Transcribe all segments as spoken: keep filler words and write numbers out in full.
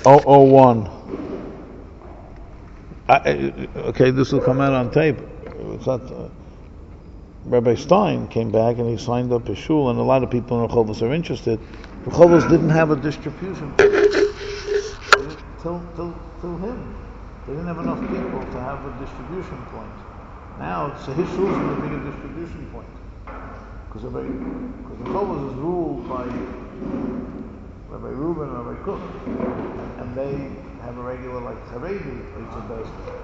oh oh one. I, okay, this will come out on tape. It's not, uh, Rabbi Stein came back and he signed up his shul, and a lot of people in Rehovos are interested. Rehovos didn't have a distribution till, till, till him. They didn't have enough people to have a distribution point. Now, so his shul is going to be a distribution point. Because Rehovos is ruled by Rabbi Reuben and Rabbi Cook, and they have a regular, like, Haredi, Eitzah.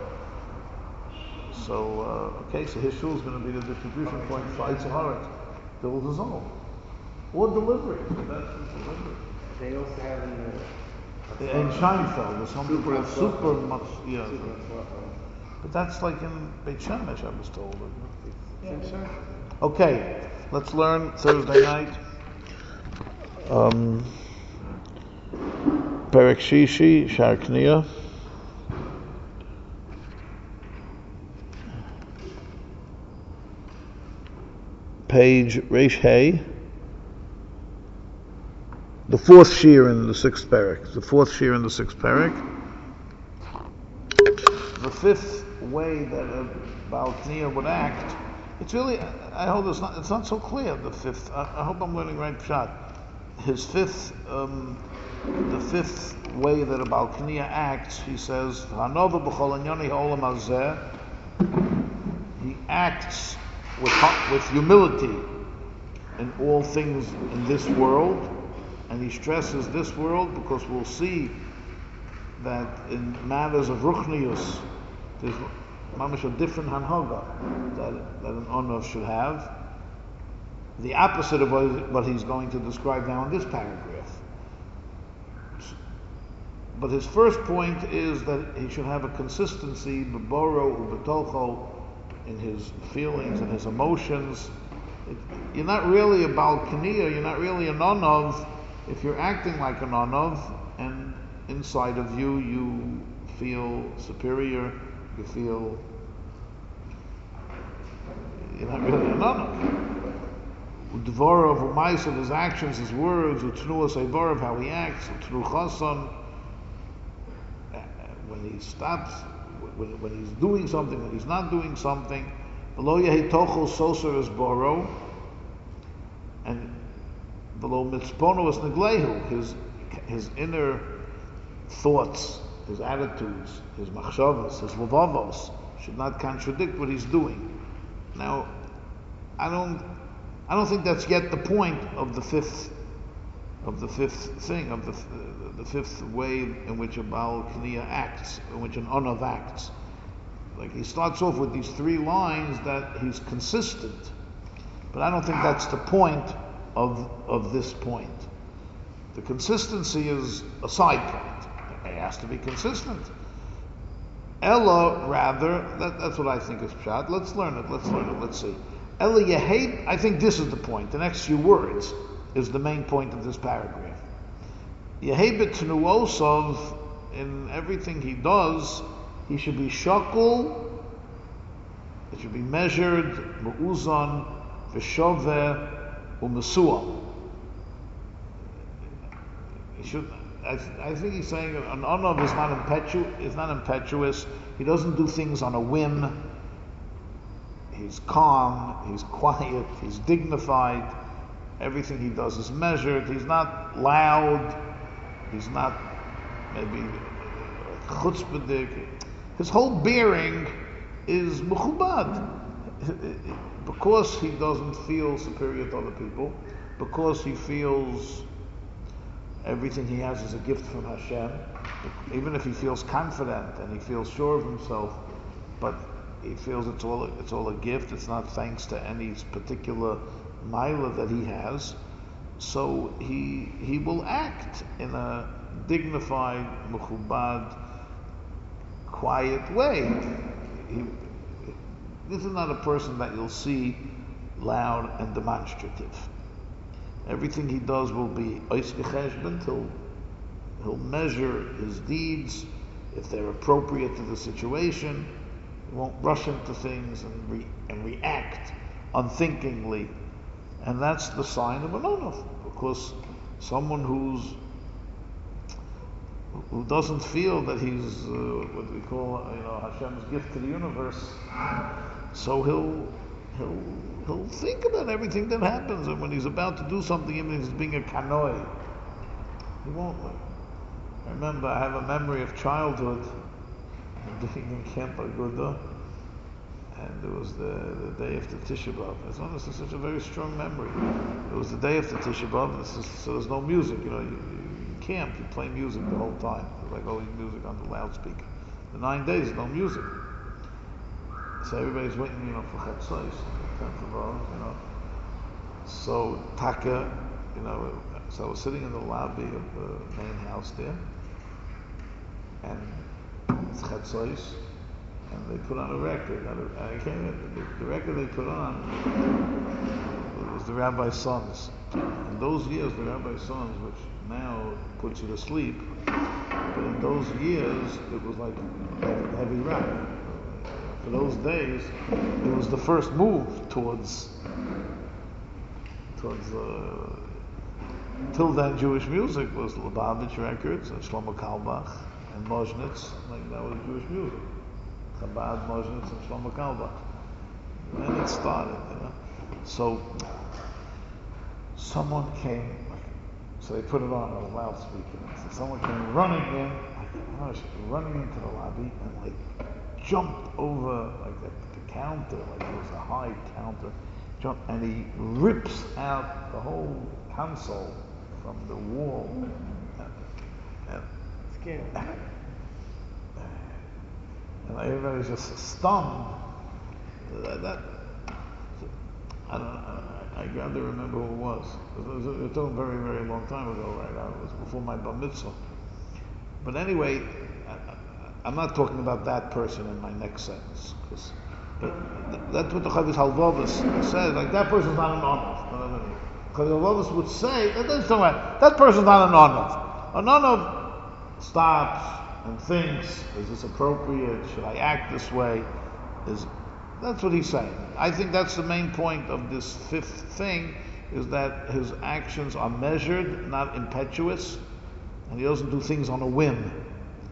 So, uh, okay, so his shul is going to be the distribution point for Eitzah Haaretz. They will dissolve. Or delivery. That's the delivery. They also have in the... In Scheinfeld, there's something called super much, yeah. Super But that's like in Beit Shemesh, I was told. Yeah, sure. Okay, let's learn Thursday night. Um, Perek Shishi, Shar Kniya. Page Reish Hay. The fourth shear in the sixth parak. The fourth shear in the sixth parak. The fifth way that a Baal Kniya would act, it's really, I hope it's not, it's not so clear, the fifth. I, I hope I'm learning right pshat. His fifth, um, the fifth way that a Baal Kniya acts, he says, Hanova b'chol anyoni ha'olam hazeh. He acts with, with humility in all things in this world. And he stresses this world because we'll see that in matters of ruchnius, there's mamish a different hanhaga that, that an onav should have. The opposite of what, what he's going to describe now in this paragraph. But his first point is that he should have a consistency, beboro ubetocho, in his feelings and his emotions. It, you're not really a Baal Kniya, you're not really an onav, if you're acting like an onav, and inside of you, you feel superior, you feel you're not really an onav. Udvorov, umais of his actions, his words, utnuas evorov, how he acts, utnu chason, when he stops, when, when he's doing something, when he's not doing something, below yehi tochel soser is boro, and below mitzpono is neglehu, his his inner thoughts, his attitudes, his machshavas, his levavos should not contradict what he's doing. Now, I don't, I don't think that's yet the point of the fifth, of the fifth thing, of the uh, the fifth way in which a Baal Kniya acts, in which an onav acts. Like he starts off with these three lines that he's consistent, but I don't think that's the point of of this point. The consistency is a side point. It has to be consistent. Ella, rather, that, that's what I think is pshat. Let's learn it. Let's learn it. Let's see. Ella yehei. I think this is the point. The next few words is the main point of this paragraph. Yehei b'tnuosov, in everything he does, he should be shakul. It should be measured, mu'uzan, v'shoveh, u'mesuam. He should. I, I think he's saying an onav is not impetuous. Is not impetuous. He doesn't do things on a whim. He's calm. He's quiet. He's dignified. Everything he does is measured. He's not loud. He's not maybe chutzpahdik. His whole bearing is mechubad, because he doesn't feel superior to other people, because he feels everything he has is a gift from Hashem, even if he feels confident and he feels sure of himself, but he feels it's all it's all a gift. It's not thanks to any particular milah that he has. So he he will act in a dignified, mechubad, quiet way. He, this is not a person that you'll see loud and demonstrative. Everything he does will be ois v'cheshbon. He'll he'll measure his deeds if they're appropriate to the situation. He won't rush into things and re, and react unthinkingly. And that's the sign of an onav, because someone who's who doesn't feel that he's uh, what we call, you know, Hashem's gift to the universe. So he'll he'll he'll think about everything that happens, and when he's about to do something, even if he's being a kanoi, he won't. I remember I have a memory of childhood, being in Camp Aguda, and it was the, the day after Tisha B'Av. It's honestly such a very strong memory. It was the day after Tisha B'Av, and is, so there's no music. You know, you, you camp, you play music the whole time. It's like always music on the loudspeaker. The nine days, no music. So everybody's waiting, you know, for Chatzos, tenth of Av, you know. So Taka, you know, so I was sitting in the lobby of the main house there, and it's Chatzos, and they put on a record. And I came in, the, the record they put on was the Rabbi's Sons. In those years, the Rabbi's Sons, which now puts you to sleep, but in those years, it was like heavy, heavy rap. For those days, it was the first move towards, towards. Uh, till then, Jewish music was Lubavitch records and Shlomo Kalbach and Mozhnitz. Like that was Jewish music. Chabad, Mozhnitz, and Shlomo Kalbach. And it started, you know. So someone came. So they put it on a loudspeaker. So someone came running in, like gosh, running into the lobby and like. Jumped over like the, the counter, like it was a high counter, jumped, and he rips out the whole console from the wall. And, and, Scared. and everybody's just stunned. That, that I don't know. I, I gather remember who it was. It was, it was a very, very long time ago, right? It was before my bar mitzvah. But anyway. I, I'm not talking about that person in my next sentence, because that's what the Chavis Halvavos says. Like that person's not an onav. No, no, no. Chavis Halvavos would say that that's about, that person's not an onav. An onav stops and thinks: is this appropriate? Should I act this way? Is that's what he's saying. I think that's the main point of this fifth thing: is that his actions are measured, not impetuous, and he doesn't do things on a whim.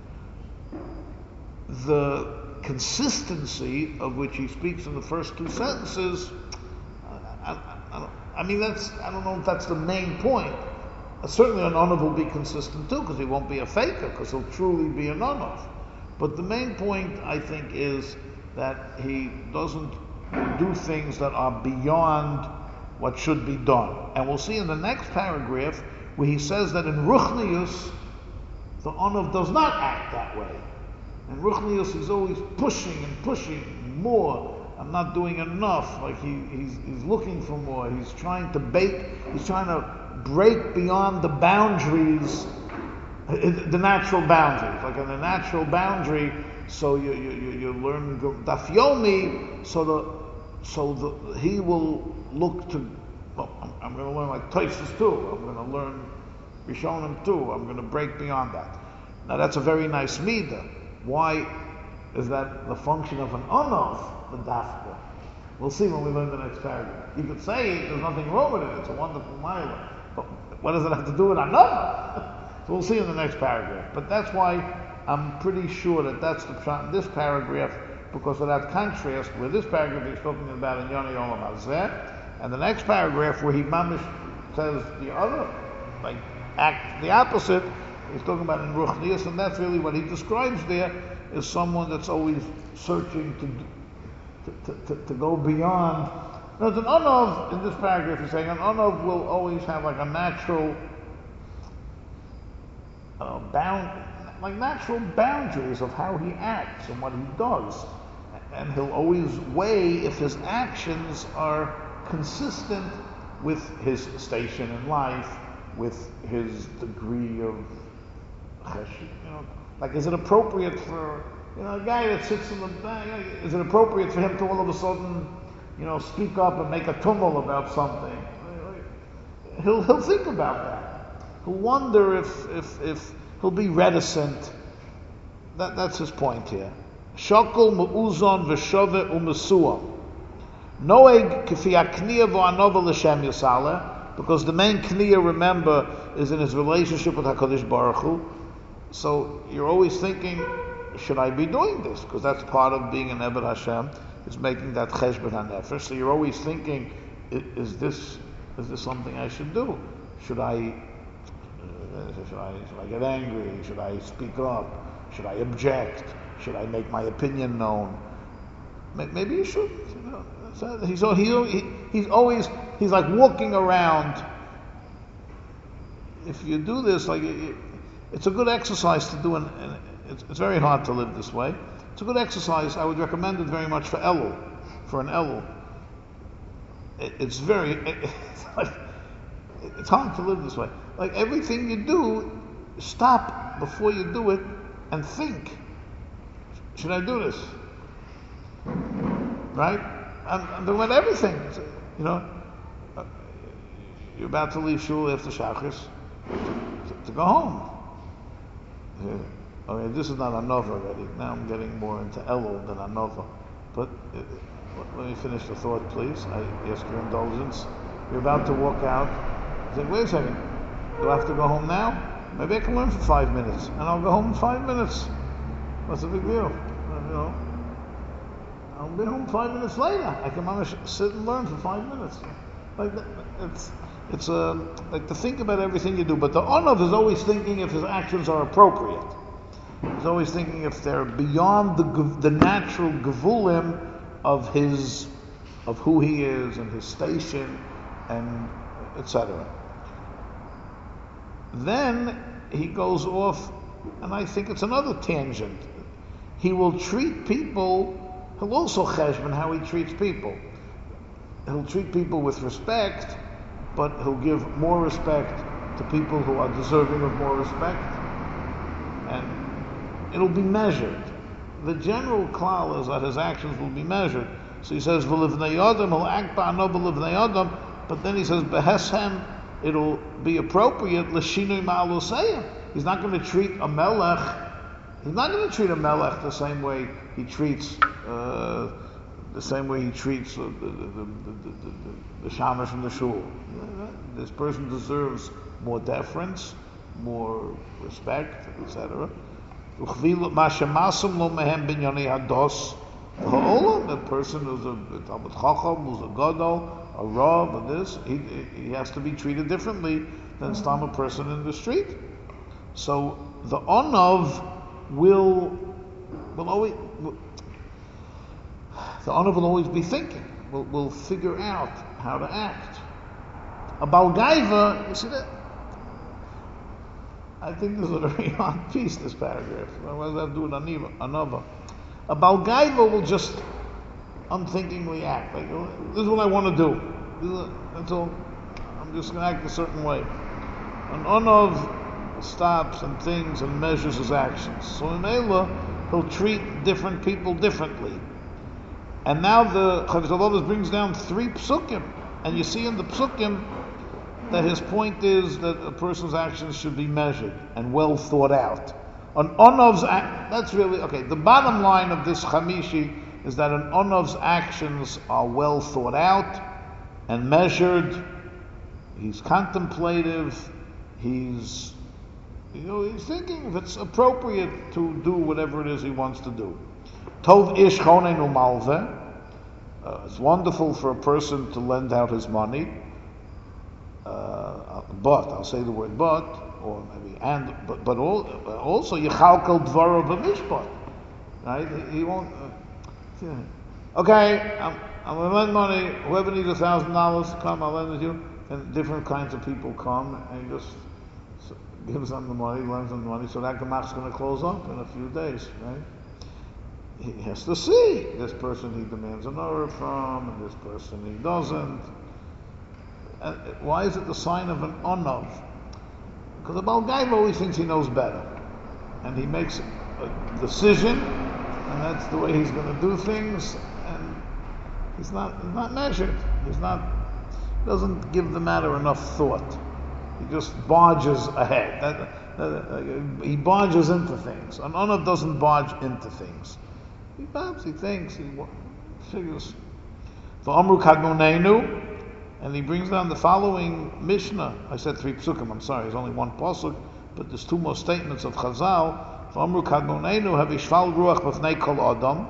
The consistency of which he speaks in the first two sentences, I, I, I, don't, I mean, that's, I don't know if that's the main point. Uh, certainly an onav will be consistent too, because he won't be a faker, because he'll truly be an onav. But the main point, I think, is that he doesn't do things that are beyond what should be done. And we'll see in the next paragraph where he says that in Ruchnius, the onav does not act that way. And Ruchnius is always pushing and pushing more. I'm not doing enough. Like he, he's, he's looking for more. He's trying to bake. He's trying to break beyond the boundaries, the natural boundaries. Like in the natural boundary, so you you you, you learn Daf Yomi, so the so the he will look to. Well, I'm, I'm going to learn like Tosfos too. I'm going to learn Rishonim too. I'm going to break beyond that. Now that's a very nice midah. Why is that the function of an onav, the dafka? We'll see when we learn the next paragraph. You could say there's nothing wrong with it, it's a wonderful milah. But what does it have to do with another? So we'll see in the next paragraph. But that's why I'm pretty sure that that's the pshat in this paragraph, because of that contrast where this paragraph is talking about in Yoni Olam Hazeh, and the next paragraph where he mamish says the other, like act the opposite. He's talking about in Ruchnius, and that's really what he describes there, is someone that's always searching to to, to, to go beyond. Now, an onav, in this paragraph, he's saying an onav will always have like a natural uh, bound, like natural boundaries of how he acts and what he does, and he'll always weigh if his actions are consistent with his station in life, with his degree of. You know, like, is it appropriate for, you know, a guy that sits in the back, is it appropriate for him to all of a sudden, you know, speak up and make a tumult about something? He'll he'll think about that. He'll wonder if if if he'll be reticent. That that's his point here. Shokol me'uzon v'shove u'mesuam. Noeg kifi akniya v'anova l'shem yisale, because the main kniya, remember, is in his relationship with HaKadosh Baruch Hu. So you're always thinking, should I be doing this? Because that's part of being an Eved Hashem, is making that cheshbon hanefesh. So you're always thinking, is this is this something I should do? Should I uh, should I should I get angry? Should I speak up? Should I object? Should I make my opinion known? Maybe you should. You know, so he's he, he's always he's like walking around. If you do this, like it, it's a good exercise to do, and, and it's, it's very hard to live this way. It's a good exercise. I would recommend it very much for Elul, for an Elul. It, it's very, it, it's, like, it's hard to live this way. Like everything you do, stop before you do it and think. Should I do this? Right? I'm, I'm doing about everything. You know, you're about to leave shul after Shachris to, to go home. Yeah. Okay, this is not Anova already. Now I'm getting more into Elul than Anova. But uh, let me finish the thought, please. I ask your indulgence. You're about to walk out. You think, wait a second. Do I have to go home now? Maybe I can learn for five minutes, and I'll go home in five minutes. What's the big deal? Uh, you know, I'll be home five minutes later. I can manage to sit and learn for five minutes. Like it's it's uh, like to think about everything you do. But the onav is always thinking if his actions are appropriate. He's always thinking if they're beyond the the natural gevulim of his of who he is and his station and et cetera. Then he goes off, and I think it's another tangent. He will treat people. He'll also cheshbon how he treats people. He'll treat people with respect, but he'll give more respect to people who are deserving of more respect, and it'll be measured. The general klal is that his actions will be measured. So he says, "V'livnei adam," he'll act ba'ano b'livnei adam, but then he says, "Beheshem," it'll be appropriate. L'shinui ma'alusayim. He's not going to treat a melech. He's not going to treat a melech the same way he treats uh, the same way he treats uh, the, the, the, the, the, the shamash from the shul. This person deserves more deference, more respect, et cetera. The person who's a Talmud Chacham, who's a Gadol, a Rav, and this, he, he has to be treated differently than some a person in the street. So the onav will will always will, the onav will always be thinking. Will will figure out how to act. A balgaiva, you see that? I think this is a very odd piece. This paragraph. What does that have to do with anova? A balgaiva will just unthinkingly act. Like, this is what I want to do. This is, that's all. I'm just going to act a certain way. An onav stops and thinks and measures his actions. So in Eila, he'll treat different people differently. And now the Chavis HaLovis brings down three psukim, and you see in the psukim that his point is that a person's actions should be measured and well thought out. An onav's act, that's really okay. The bottom line of this Chamishi is that an onav's actions are well thought out and measured. He's contemplative. He's You know, he's thinking if it's appropriate to do whatever it is he wants to do. Tov ish chonenu malveh. It's wonderful for a person to lend out his money. Uh, but, I'll say the word but, or maybe and, but, but all, also, yichalkel dvaro b'mishpat. Right? He, he won't, uh, yeah. Okay, I'm, I'm going to lend money. Whoever needs a thousand dollars to come, I'll lend it to you. And different kinds of people come, and he just gives them the money, lends them the money, so that gemach's going to close up in a few days, right? He has to see this person he demands an order from, and this person he doesn't. And why is it the sign of an onav? Because the Balgaiva always thinks he knows better, and he makes a decision, and that's the way he's going to do things, and he's not he's not measured. He's not doesn't give the matter enough thought. He just barges ahead. That, that, uh, he barges into things. An onav doesn't barge into things. He perhaps he thinks, he figures. For Amru Kadmonenu, and he brings down the following Mishnah. I said three psukim, I'm sorry, there's only one pasuk. but there's two more statements of Chazal. V'amru kadmonenu have ishval ruach b'fnei kol adam.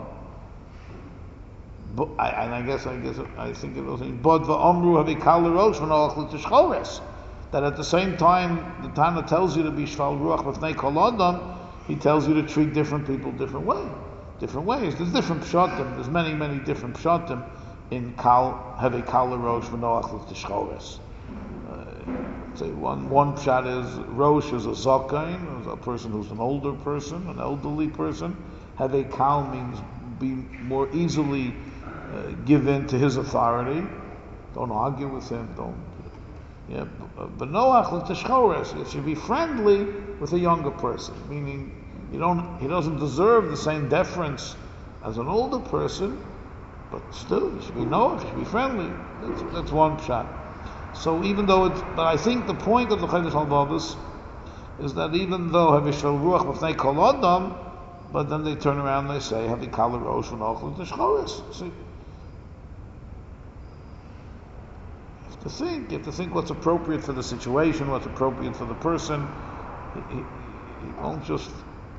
But I, and I guess I guess I think it was in Bod v'amru have ikal l'rosh v'noach l'tishchores. That at the same time the Tana tells you to be shval ruach b'fnei kol adam, he tells you to treat different people different way, different ways. There's different pshatim. There's many many different pshatim in kal have ikal l'rosh v'noach l'tishchores. Say one one pshat is rosh is a zakain, a person who's an older person, an elderly person. Have a kal means be more easily uh, give in to his authority. Don't argue with him. Don't. Yeah, but noach l'tishchores. You should be friendly with a younger person, meaning you don't. He doesn't deserve the same deference as an older person, but still, you should be noach. You should be friendly. That's, that's one pshat. So even though it's, but I think the point of the Chedesh Halvavos is that even though Havishal Ruach B'fnei Kol Adam, but then they turn around and they say Havikal Rosh V'Nochel Tishchoris. See, you have to think. You have to think what's appropriate for the situation, what's appropriate for the person. He, he, he won't just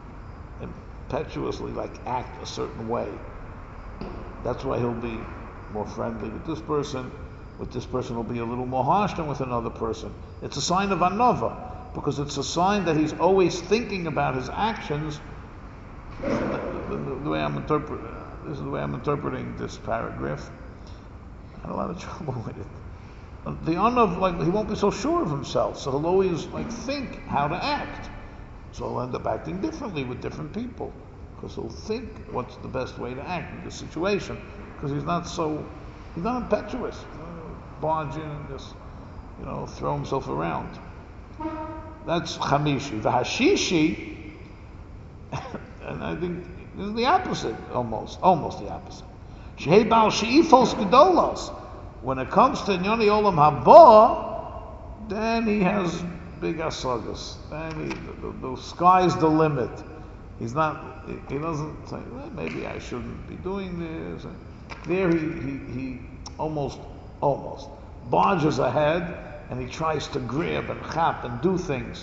impetuously like act a certain way. That's why he'll be more friendly with this person. With this person will be a little more harsh than with another person. It's a sign of anova, because it's a sign that he's always thinking about his actions. The, the, the, the way I'm interpreting this is the way I'm interpreting this paragraph. I had a lot of trouble with it. The anov, like he won't be so sure of himself, so he'll always like think how to act. So he'll end up acting differently with different people, because he'll think what's the best way to act in this situation, because he's not so he's not impetuous. Barge in and just, you know, throw himself around. That's Chamishi. The Hashishi, and I think this is the opposite, almost, almost the opposite. Shehei Baal She'ifos Gedolos. When it comes to Nyoni Olam Haba, then he has big asagas. Then he, the, the, the sky's the limit. He's not. He, he doesn't say, well, maybe I shouldn't be doing this. And there, he he, he almost. Almost barges ahead, and he tries to grab and chap and do things.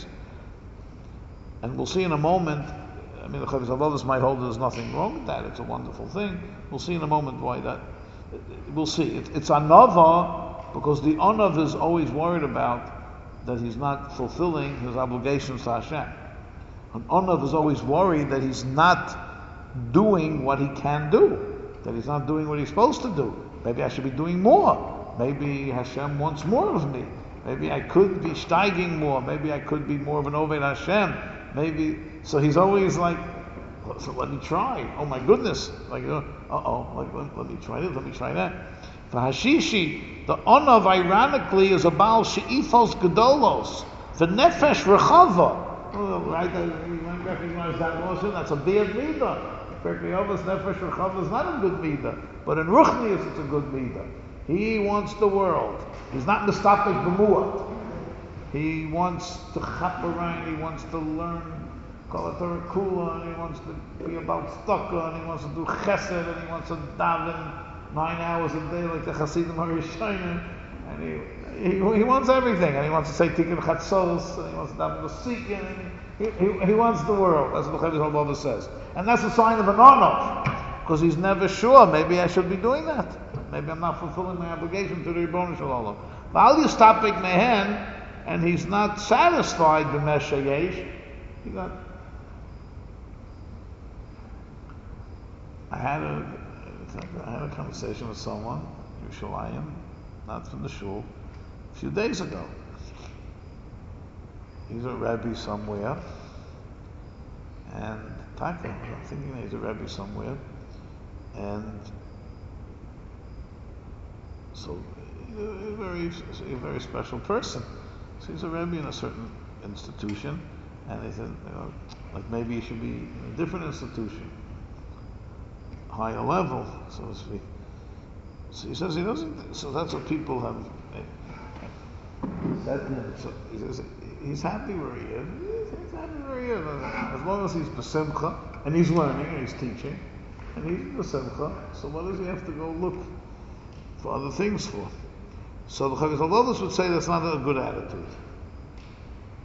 And we'll see in a moment. I mean, the Chavis Halvavos might hold there's nothing wrong with that. It's a wonderful thing. We'll see in a moment why that. We'll see. It, it's anava because the anav is always worried about that he's not fulfilling his obligations to Hashem. An anav is always worried that he's not doing what he can do, that he's not doing what he's supposed to do. Maybe I should be doing more. Maybe Hashem wants more of me. Maybe I could be steiging more. Maybe I could be more of an Oved Hashem. Maybe, so he's always like, so let me try. Oh my goodness. Like, uh oh, like, let, let me try this, let me try that. For Hashishi, the Onav ironically is a Baal She'ifos Gedolos. The Nefesh Rechava. Oh, right, you might recognize that also. That's a bad midah. Perfectly obvious, Nefesh Rechava is not a good midah. But in Ruchnius it's a good midah. He wants the world. He's not mistapik b'muat. He wants to chaperine, he wants to learn Kol HaTorah Kula, and he wants to be about tzedakah, and he wants to do chesed, and he wants to daven nine hours a day like the Hasidim HaRishonim, and he, he he wants everything, and he wants to say Tikkun Chatzos, and he wants to daven the Sikin, and he, he, he wants the world. That's what the Chavis Halvavos says. And that's a sign of an honor. Because he's never sure, maybe I should be doing that. Maybe I'm not fulfilling my obligation to the Rebbeinu Shalom. Val Yistapik Mehen, and he's not satisfied with Meshayesh. He got. I had a, I had a conversation with someone, Yerushalayim, not from the shul, a few days ago. He's a Rebbe somewhere, and Taka, I'm thinking he's a Rebbe somewhere. And so, a very, a very special person. So he's a Rebbe in a certain institution, and he said, you know, like maybe he should be in a different institution, higher level, so to speak. So he says he doesn't. So that's what people have. That, so he says he's happy where he is. He's happy where he is, as long as he's b'simcha and he's learning and he's teaching. And he's the simcha, so what does he have to go look for other things for? So the Chavis Halvavos would say that's not a good attitude.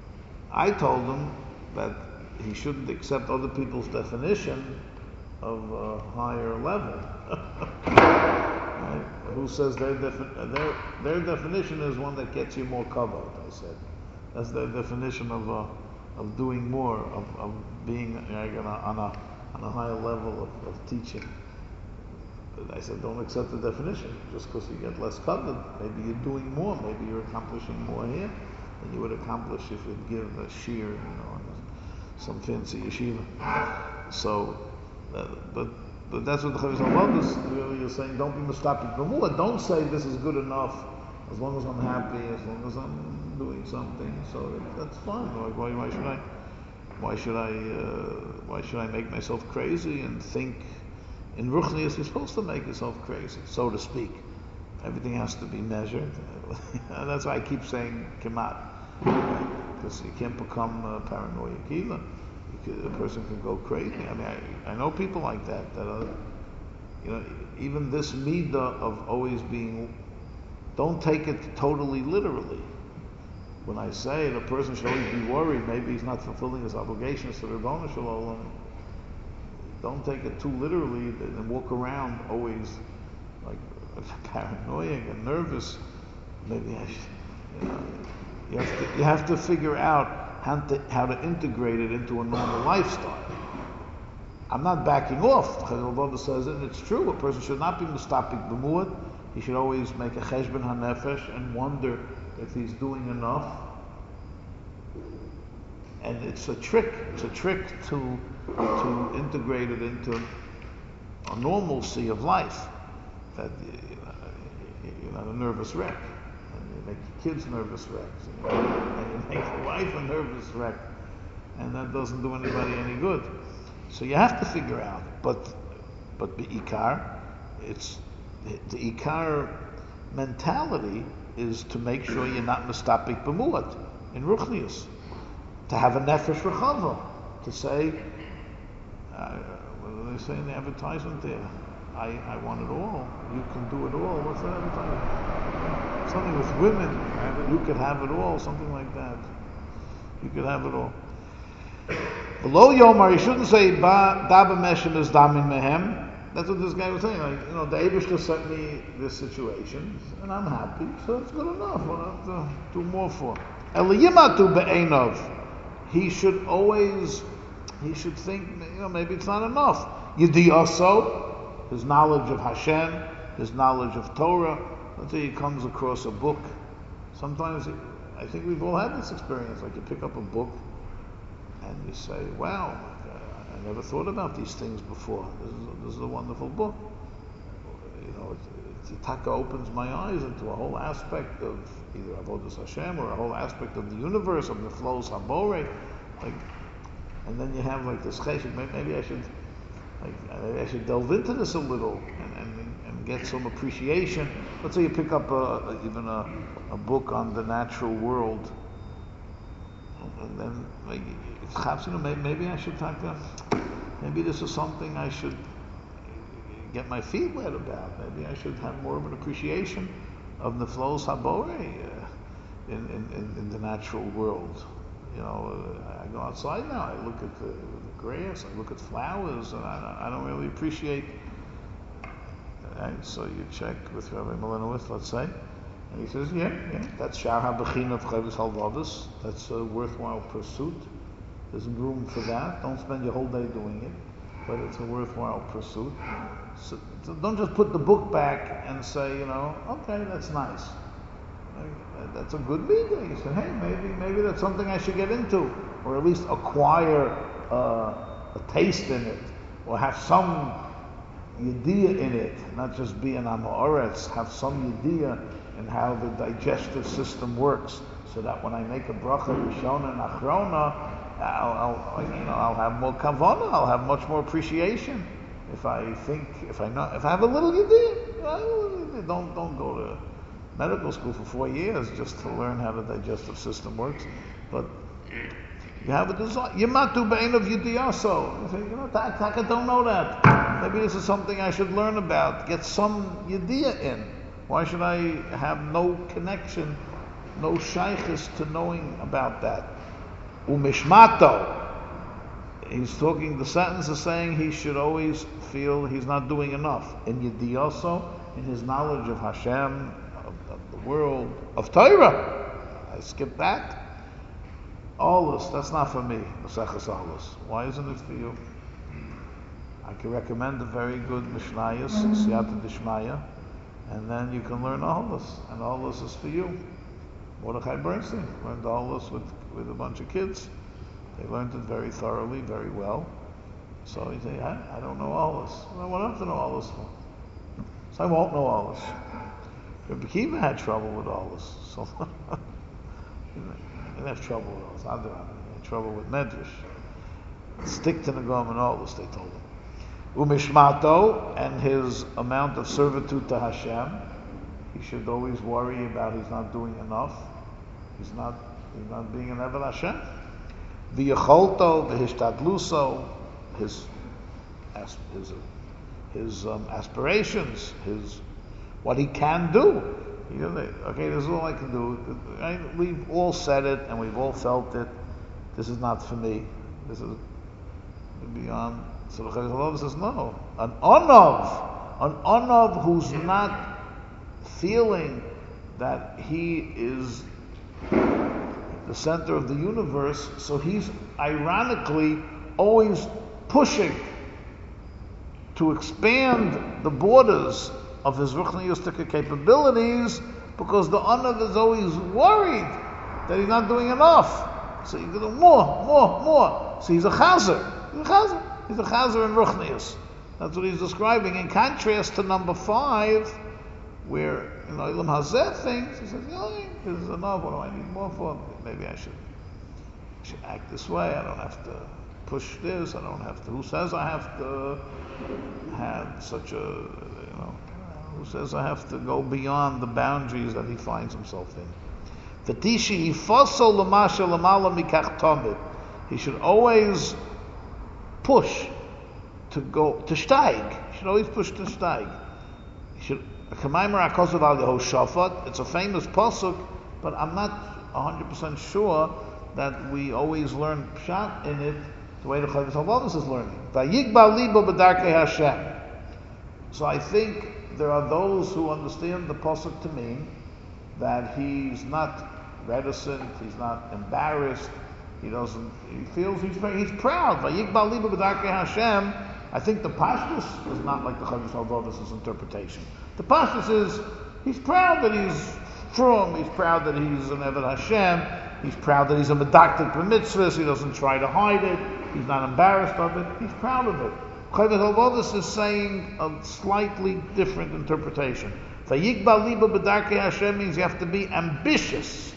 I told him that he shouldn't accept other people's definition of a higher level. Right? Who says their, defi- their their definition is one that gets you more covered? I said that's their definition of uh, of doing more, of, of being like, on, a, on a on a higher level of, of teaching. But I said, don't accept the definition just because you get less covered. Maybe you're doing more. Maybe you're accomplishing more here than you would accomplish if you'd give a shear, you know, in some fancy yeshiva. So, uh, but but that's what the Chavis Halvados is really is saying. Don't be mistapik b'muad. Don't say this is good enough as long as I'm happy, as long as I'm doing something. So that's fine. Like, why, why should I? Why should I? Uh, why should I make myself crazy and think? In Ruchnius, you're supposed to make yourself crazy, so to speak. Everything has to be measured. And that's why I keep saying kemat, because you can't become uh, paranoid either. You could, a person can go crazy. I mean, I, I know people like that. That are, you know, even this midah of always being. Don't take it totally literally. When I say the person should always be worried, maybe he's not fulfilling his obligations to the Rebbeinu Shalom. Don't take it too literally and walk around always like paranoid and nervous. Maybe I should, you know, you have to, you have to figure out how to, how to integrate it into a normal lifestyle. I'm not backing off. Chazal Baba says it, and it's true. A person should not be mustapik b'muad. He should always make a cheshbon hanefesh and wonder if he's doing enough. And it's a trick. It's a trick to to integrate it into a normalcy of life. That you're not a nervous wreck, and you make your kids nervous wrecks, and you, and you make your wife a nervous wreck, and that doesn't do anybody any good. So you have to figure out. But but the ikar, it's the ikar mentality is to make sure you're not mistapik b'muad in ruchnius. To have a nefesh rechava, to say, uh, what do they say in the advertisement there? I, I want it all. You can do it all. What's that advertisement? Something with women. You could have it all. Something like that. You could have it all. Below Yomar, you shouldn't say ba daba meshem is damin mehem. That's what this guy was saying. Like, you know, the Eibishter sent me this situation, and I'm happy, so it's good enough. What do I have to do more for? Eliyimatu be'enov. He should always, he should think, you know, maybe it's not enough. Yidiyaso, his knowledge of Hashem, his knowledge of Torah. Let's say he comes across a book. Sometimes, he, I think we've all had this experience. Like you pick up a book, and you say, wow, I never thought about these things before. This is a, this is a wonderful book. You know, it, it, it taka opens my eyes into a whole aspect of either Avodas Hashem or a whole aspect of the universe, of the flows Habore. Like, and then you have like this cheshik. Maybe I should, like, maybe I should delve into this a little and, and, and get some appreciation. Let's say you pick up a, even a, a book on the natural world, and then like, perhaps, you know, maybe, maybe I should talk to, maybe this is something I should get my feet wet about. Maybe I should have more of an appreciation of the flows habore uh, in, in, in the natural world. You know, uh, I go outside now, I look at the, the grass, I look at flowers, and I, I don't really appreciate. Right? So you check with Rabbi Milanowitz, let's say, and he says, yeah, yeah, that's Shar HaBechin of Chavis Halvados. That's a worthwhile pursuit. There's room for that. Don't spend your whole day doing it, but it's a worthwhile pursuit. So, so don't just put the book back and say, you know, okay, that's nice. That's a good meeting. You say, hey, maybe maybe that's something I should get into, or at least acquire uh, a taste in it, or have some yediyah in it, not just be an amoretz, have some yediyah in how the digestive system works, so that when I make a bracha rishona and achrona, I'll, I'll, you know, I'll have more kavanah, I'll have much more appreciation. If I think, if I know, if I have a little yediyah, don't don't go to medical school for four years just to learn how the digestive system works, but you have a desire. Yimatu be'enov yidiyaso. You say, you know, I don't know that. Maybe this is something I should learn about. Get some yediyah in. Why should I have no connection, no shaykhis to knowing about that? Umishmato. He's talking, the sentence is saying he should always feel he's not doing enough. In Yediyoso, in his knowledge of Hashem, of, of the world, of Torah. I skipped that. Olus, that's not for me, Maseches Olus. Why isn't it for you? I can recommend a very good Mishnayos, Siyata Dishmaya, and then you can learn Olus, and Olus is for you. Mordechai Bernstein learned Olus with, with a bunch of kids. They learned it very thoroughly, very well. So you say, I, I don't know Olus. Well, what do I have to know Olus for? So I won't know Olus. Rabbi Akiva had trouble with Olus, so he didn't have trouble with Olus. Adrabah, he had trouble with Medrash. Stick to the Gom and Olus, they told him. Umishmato, and his amount of servitude to Hashem. He should always worry about he's not doing enough. He's not he's not being an Eved Hashem. V'yacholto, v'hishtadluso, his his his um, aspirations, his what he can do. You know, okay, this is all I can do. I, we've all said it and we've all felt it. This is not for me. This is beyond. So the Chayil says, no. An onov, an onov who's not feeling that he is the center of the universe, so he's ironically always pushing to expand the borders of his ruchniistic capabilities, because the onov is always worried that he's not doing enough. So you go more, more, more. So he's a chazer. He's a chazer. He's a chazer in ruchnius. That's what he's describing. In contrast to number five, where in Olam Hazeh things, he says, oh, this is enough. What do I need more for? Maybe I should, I should act this way. I don't have to push this. I don't have to. Who says I have to have such a, you know, who says I have to go beyond the boundaries that he finds himself in? V'tishi yifosol l'masha l'mala mikach tomid. He should always push to go to steig. He should always push to steig. He should. It's a famous pasuk, but I'm not one hundred percent sure that we always learn pshat in it the way the Chavis HaLevavos is learning. Vayigba libo b'darkei Hashem. So I think there are those who understand the pasuk to mean that he's not reticent, he's not embarrassed, he doesn't, he feels he's very, he's proud. Vayigba libo b'darkei Hashem. I think the pashtus is not like the Chavis HaLevavos' interpretation. The pashtus is he's proud that he's from, he's proud that he's an Eved Hashem, he's proud that he's a medaktik b'mitzvahs, he doesn't try to hide it, he's not embarrassed of it, he's proud of it. Chavis HaLevavos is saying a slightly different interpretation. Vayigba liba b'darkei Hashem means you have to be ambitious.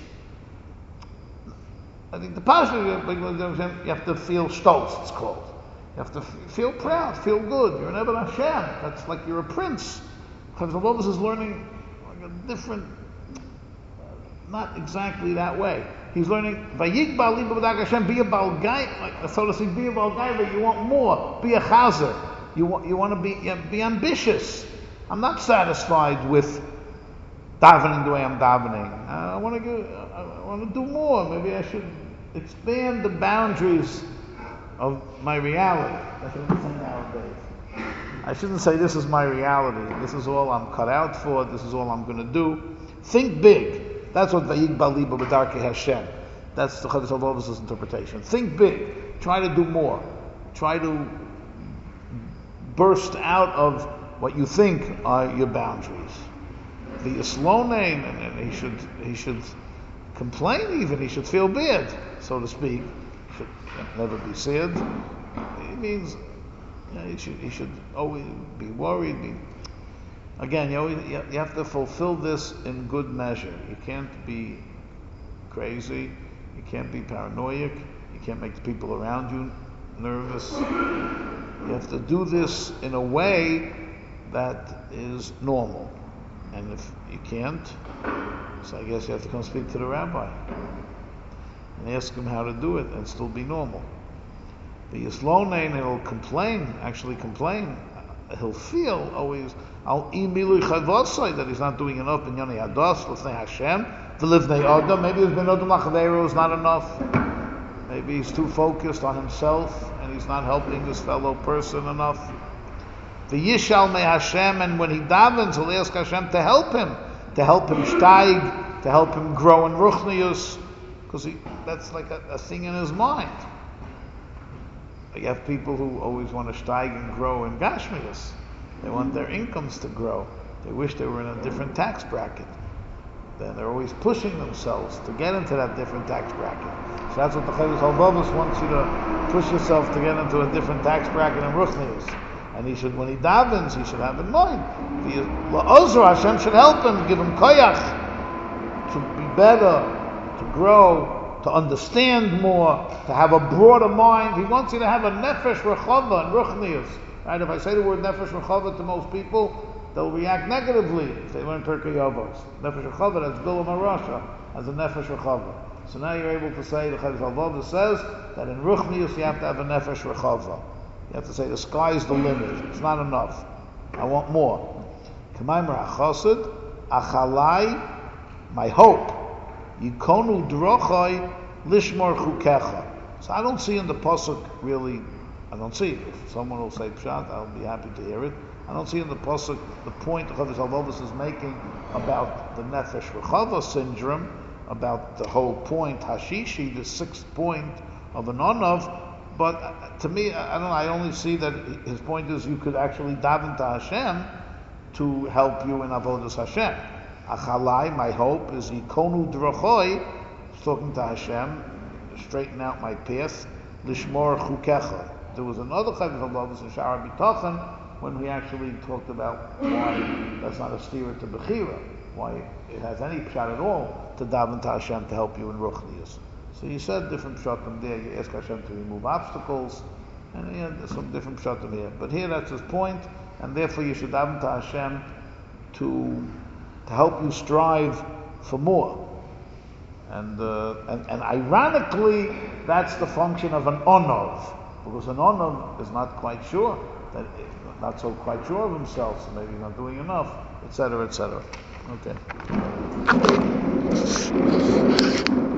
I think the pashtus, you have to feel stolz, it's called. You have to feel proud, feel good. You're an Eved Hashem. That's like you're a prince. Chavis HaLevavos is learning like a different, not exactly that way. He's learning, Vayigba liba b'darkei Hashem, be a balgai, like so to say, be a balgai, but you want more. Be a chazer. You want, you want to be, you be ambitious. I'm not satisfied with davening the way I'm davening. I want to go, I want to do more. Maybe I should expand the boundaries of my reality. That's what I'm saying nowadays. I shouldn't say this is my reality. This is all I'm cut out for. This is all I'm going to do. Think big. That's what Vayigba liba b'darkei Hashem. That's the Chavis HaLevavos' interpretation. Think big. Try to do more. Try to burst out of what you think are your boundaries. The Yislonein, and he should he should complain even. He should feel bad, so to speak. Should never be sad. It means you know, he should he should always be worried. Be, again, you always you have to fulfill this in good measure. You can't be crazy. You can't be paranoid. You can't make the people around you nervous. You have to do this in a way that is normal. And if you can't, so I guess you have to come speak to the rabbi and ask him how to do it and still be normal. The Yislonein, he'll complain, actually complain. He'll feel always, al imilu chavosai, that he's not doing enough in Yoni Hados, l'fnei Hashem, the livnei Adam. Maybe there's been Adam Lachadero is not enough. Maybe he's too focused on himself and he's not helping his fellow person enough. The Yishal me Hashem, and when he davens, he'll ask Hashem to help him, to help him steig, to help him grow in Ruchnius, because that's like a, a thing in his mind. You have people who always want to steig and grow in Gashmius. They want their incomes to grow. They wish they were in a different tax bracket. Then they're always pushing themselves to get into that different tax bracket. So that's what the Chovos HaLevavos wants you to push yourself to get into a different tax bracket in Ruchnius. And he should, when he davens, he should have in mind. The La'ozra, Hashem should help him, give him koyach to be better, to grow, to understand more, to have a broader mind. He wants you to have a nefesh rechava and ruchnius. Right? If I say the word nefesh rechava to most people, they'll react negatively if they learn Pirkei Avos. Nefesh rechava, that's Bilam HaRasha, as a nefesh rechava. So now you're able to say, the Chovos HaLevavos says that in ruchnius you have to have a nefesh rechava. You have to say the sky is the limit. It's not enough. I want more. K'maimer HaChassid, Achalai, my hope. Yikonu drochai lishmor chukecha. So I don't see in the pasuk really. I don't see. If someone will say pshat, I'll be happy to hear it. I don't see in the pasuk the point the Chovos HaLevavos is making about the nefesh rechava syndrome, about the whole point hashishi, the sixth point of an onav. But to me, I don't know, I only see that his point is you could actually daven to Hashem to help you in avodas Hashem. Achalai, my hope, is Yikonu drochoi, talking to Hashem, straighten out my path, lishmor chukecha. There was another Chovos HaLevavos in Sha'ar HaBitachon when we actually talked about why that's not a steer to Bechira, why it has any pshat at all to daven to Hashem to help you in Ruchnius. So you said different pshatim there, you ask Hashem to remove obstacles, and yeah, there's some different pshatim here. But here that's his point, and therefore you should daven to Hashem to to help you strive for more. And, uh, and and ironically, that's the function of an onov, because an onov is not quite sure, that not so quite sure of himself, so maybe he's not doing enough, et cetera, et cetera. Okay.